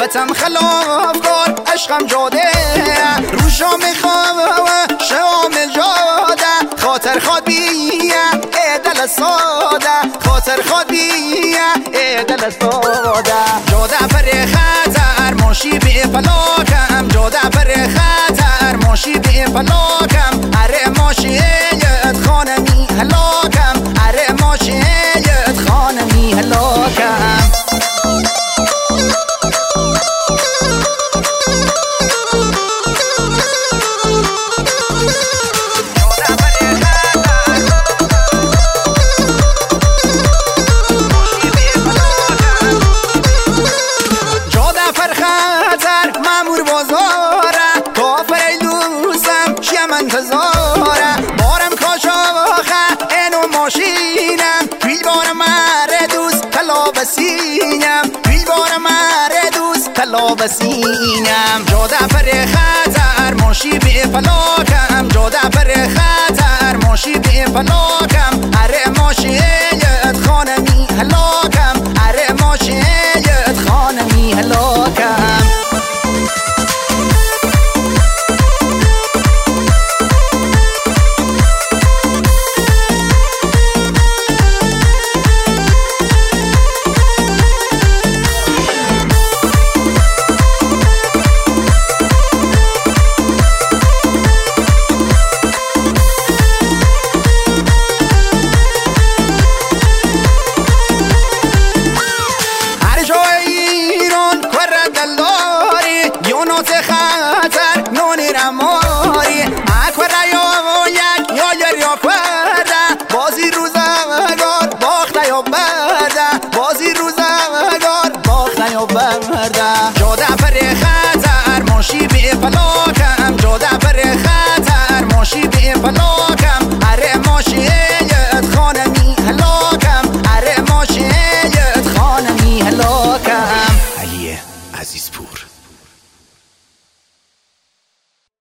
نیتم خلاف کن عشقم جاده رو شام خواه شام جاده خاطر خود بیا دل ساده خاطر خود بیا دل ساده جاده پر خطر ماشی به فلاکم جاده پر خطر ماشی به فلاکم اره ماشیت خانمی هلاکم اره ماشیت خانمی هلاکم انتظاره بارم کاشاخه اینو ماشینم بیل بار مره دوست تلا بسینم بیل بار مره دوست تلا بسینم جاده پر خطر ماشی به فلاکم جاده پر خطر ماشی به فلاکم اره ماشیت خانمی هلاکم اره ماشیت خانمی هلاکم خطر نونی رماری اکوره یا یک یا یا کرده بازی روزگار باخته یا برده بازی روزگار باخته یا برده جاده پر خطر ماشی به فلاکم جاده پر خطر ماشی به فلاکم اره ماشیت خانمی هلا